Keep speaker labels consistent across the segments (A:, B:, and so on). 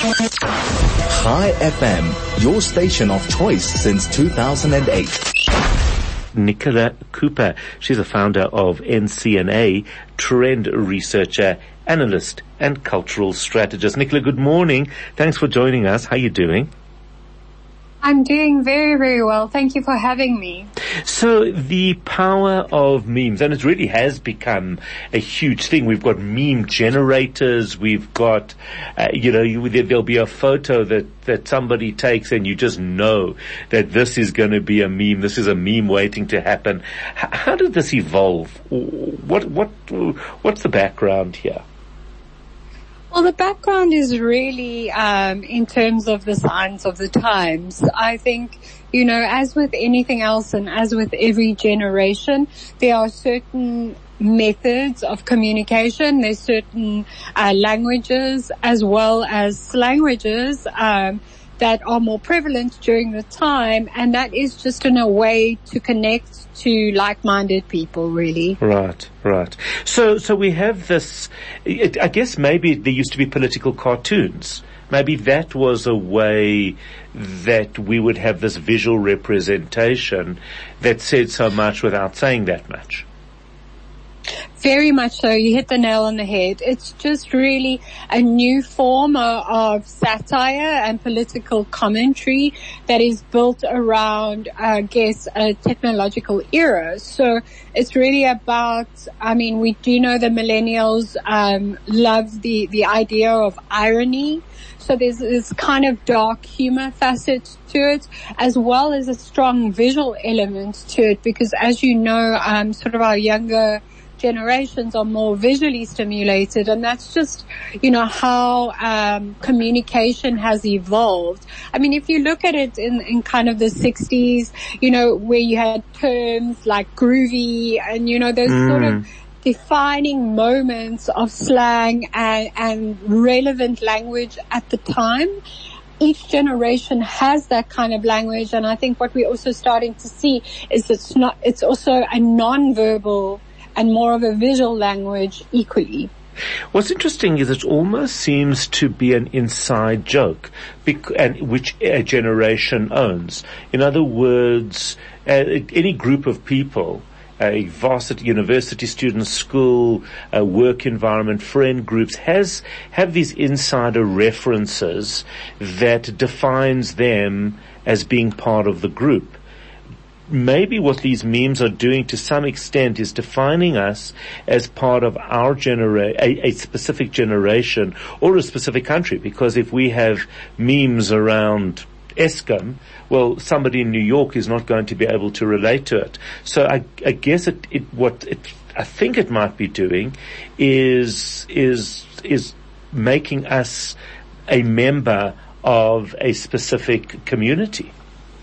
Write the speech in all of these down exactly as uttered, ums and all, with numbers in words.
A: Chai F M, your station of choice since two thousand eight.
B: Nicola Cooper. She's a founder of N C N A, trend researcher, analyst, and cultural strategist. Nicola, good morning. Thanks for joining us. How are you doing?
C: I'm doing very, very well. Thank you for having me.
B: So the power of memes, and it really has become a huge thing. We've got meme generators. We've got, uh, you know, you, there'll be a photo that, that somebody takes and you just know that this is going to be a meme. This is a meme waiting to happen. H- how did this evolve? What, what, what's the background here?
C: Well, the background is really um, in terms of the signs of the times. I think, you know, as with anything else and as with every generation, there are certain methods of communication. There's certain uh, languages as well as languages um, that are more prevalent during the time, and that is just in a way to connect to like-minded people, really.
B: Right, right. So, so we have this, it, I guess maybe there used to be political cartoons. Maybe that was a way that we would have this visual representation that said so much without saying that much.
C: Very much so. You hit the nail on the head. It's just really a new form of, of satire and political commentary that is built around, I guess, a technological era. So it's really about, I mean, we do know the millennials um love the, the idea of irony. So there's this kind of dark humor facet to it, as well as a strong visual element to it, because as you know, um sort of our younger generations are more visually stimulated, and that's just, you know, how um communication has evolved. I mean, if you look at it in, in kind of the sixties, you know, where you had terms like groovy and, you know, those mm. sort of defining moments of slang and, and relevant language at the time. Each generation has that kind of language, and I think what we're also starting to see is it's not, it's also a non-verbal and more of a visual language equally.
B: What's interesting is it almost seems to be an inside joke, bec- and which a generation owns. In other words, uh, any group of people, a varsity, university students, school, uh, work environment, friend groups, has have these insider references that defines them as being part of the group. Maybe what these memes are doing to some extent is defining us as part of our genera- a, a specific generation or a specific country. Because if we have memes around Eskom, well, somebody in New York is not going to be able to relate to it. So I, I guess it, it, what it, I think it might be doing is, is, is making us a member of a specific community.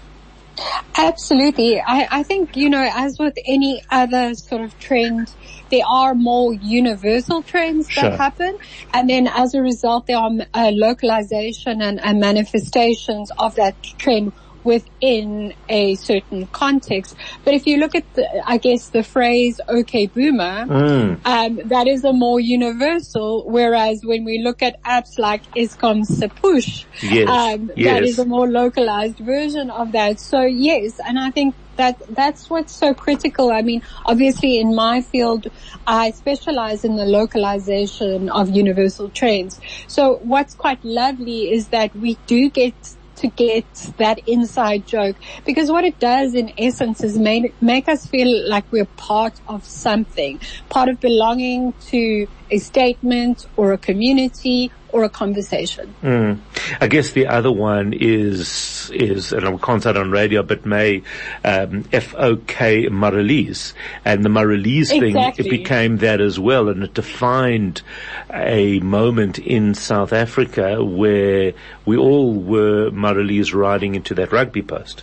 C: Absolutely. I, I think, you know, as with any other sort of trend, there are more universal trends that
B: Sure.
C: happen. And then as a result, there are uh, localization and, and manifestations of that trend within a certain context. But if you look at the, I guess the phrase "okay boomer,"
B: Mm.
C: um, that is a more universal, whereas when we look at apps like Eskom Sepush,
B: Yes.
C: um,
B: Yes.
C: that is a more localized version of that. So yes, and I think that that's what's so critical. I mean, obviously in my field, I specialize in the localization of universal trends. So what's quite lovely is that we do get to get that inside joke, because what it does in essence is make, make us feel like we're part of something, part of belonging to a statement or a community or a conversation.
B: Mm. I guess the other one is, is, and I can't say it on radio, but may, um, F O K Marelise. And the Marelise thing,
C: Exactly.
B: it became that as well, and it defined a moment in South Africa where we all were Marelise riding into that rugby post.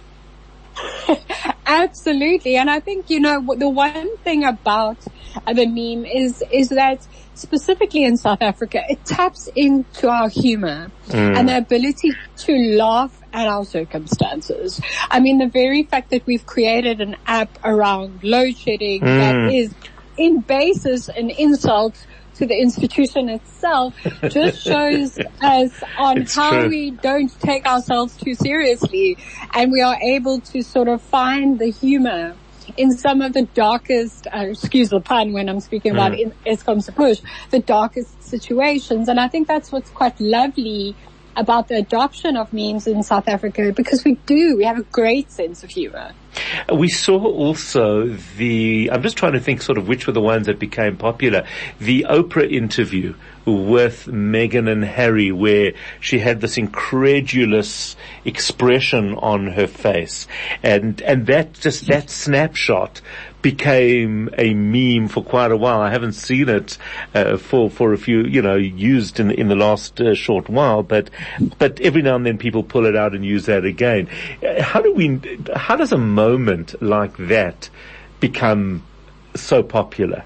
C: Absolutely. And I think, you know, the one thing about the meme is, is that specifically in South Africa, it taps into our humor mm. and the ability to laugh at our circumstances. I mean, the very fact that we've created an app around load shedding mm. that is in basis an insult to the institution itself just shows us on
B: It's
C: how
B: true.
C: we don't take ourselves too seriously, and we are able to sort of find the humor in some of the darkest, uh, excuse the pun when I'm speaking about
B: Mm.
C: in Eskom se push, the darkest situations. And I think that's what's quite lovely about the adoption of memes in South Africa, because we do, we have a great sense of humor.
B: We saw also the, I'm just trying to think sort of which were the ones that became popular, the Oprah interview with Meghan and Harry, where she had this incredulous expression on her face. And, and that just, that snapshot became a meme for quite a while. I haven't seen it, uh, for, for a few, you know, used in, in the last uh, short while, but, but every now and then people pull it out and use that again. Uh, How do we, how does a moment like that become so popular?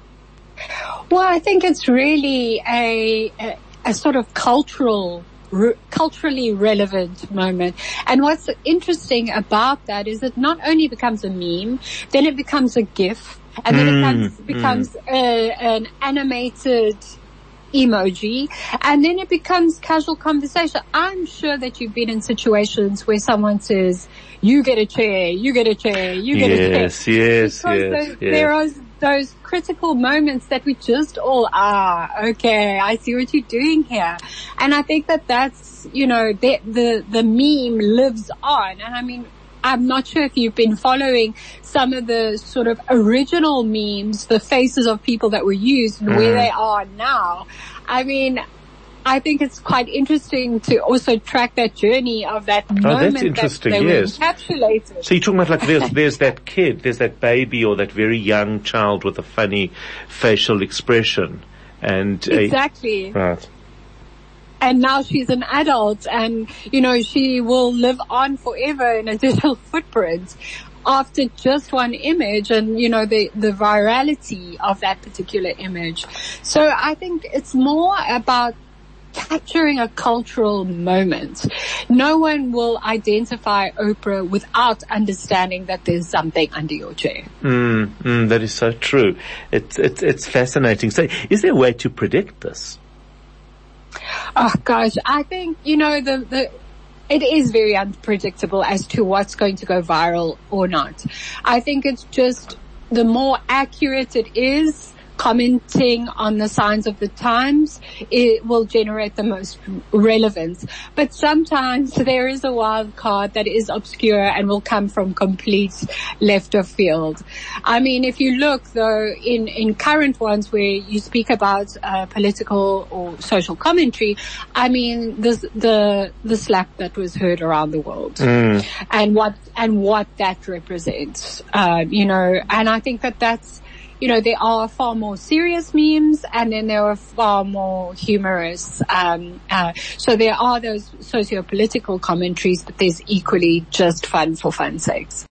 C: Well, I think it's really a, a, a sort of cultural, re, culturally relevant moment. And what's interesting about that is it not only becomes a meme, then it becomes a GIF, and then
B: Mm,
C: it becomes, becomes
B: mm.
C: a, an animated emoji, and then it becomes casual conversation. I'm sure that you've been in situations where someone says, you get a chair, you get a chair, you get a chair.
B: Yes, yes,
C: Because
B: yes,
C: those,
B: yes.
C: there are those critical moments that we just all, ah, okay, I see what you're doing here. And I think that that's, you know, the, the, the meme lives on. And I mean, I'm not sure if you've been following some of the sort of original memes, the faces of people that were used and
B: Mm.
C: where they are now. I mean, I think it's quite interesting to also track that journey of that
B: Oh,
C: moment
B: that's interesting,
C: that they
B: yes.
C: were encapsulated.
B: So you're talking about like there's, there's that kid, there's that baby or that very young child with a funny facial expression. And, uh,
C: Exactly.
B: right.
C: And now she's an adult, and, you know, she will live on forever in a digital footprint after just one image and, you know, the, the virality of that particular image. So I think it's more about capturing a cultural moment. No one will identify Oprah without understanding that there's something under your chair.
B: Mm, mm, that is so true. It's, it's, it's fascinating. So is there a way to predict this?
C: Oh gosh, I think, you know, the, the, it is very unpredictable as to what's going to go viral or not. I think it's just the more accurate it is, commenting on the signs of the times, it will generate the most relevance. But sometimes there is a wild card that is obscure and will come from complete left of field. I mean, if you look though in, in current ones where you speak about uh, political or social commentary, I mean, this, the, the slap that was heard around the world
B: Mm.
C: and what, and what that represents, uh, you know, and I think that that's, you know, there are far more serious memes and then there are far more humorous. Um, uh, so there are those socio-political commentaries, but there's equally just fun for fun's sakes.